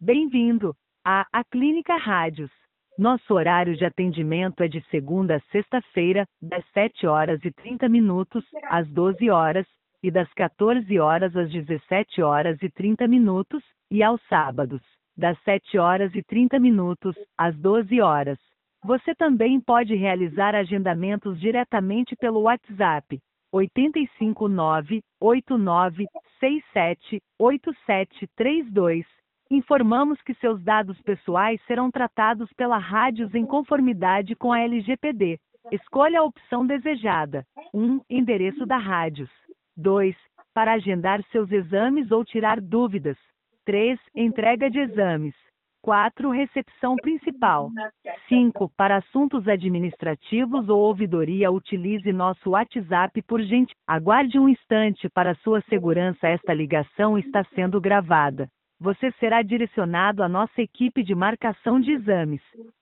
Bem-vindo à Clínica Rádios. Nosso horário de atendimento é de segunda a sexta-feira, das 7 horas e 30 minutos às 12 horas, e das 14 horas às 17 horas e 30 minutos, e aos sábados, das 7 horas e 30 minutos às 12 horas. Você também pode realizar agendamentos diretamente pelo WhatsApp 859-8967-8732. Informamos que seus dados pessoais serão tratados pela Rádios em conformidade com a LGPD. Escolha a opção desejada. 1. Endereço da Rádios. 2. Para agendar seus exames ou tirar dúvidas. 3. Entrega de exames. 4. Recepção principal. 5. Para assuntos administrativos ou ouvidoria, utilize nosso WhatsApp por gentileza. Aguarde um instante para sua segurança. Esta ligação está sendo gravada. Você será direcionado à nossa equipe de marcação de exames.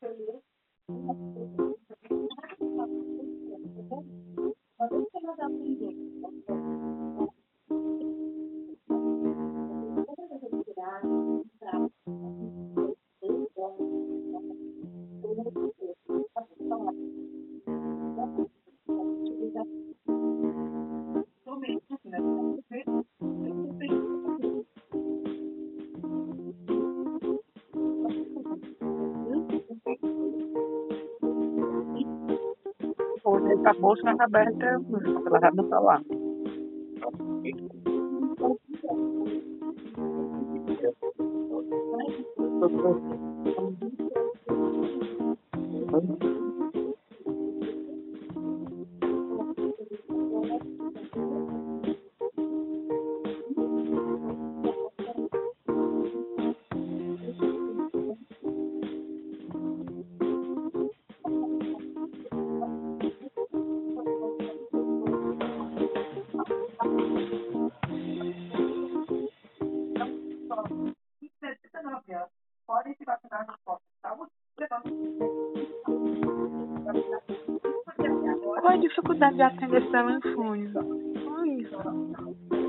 A bolsa está aberta pela rádio falar. Qual é a dificuldade de atender esse telefone?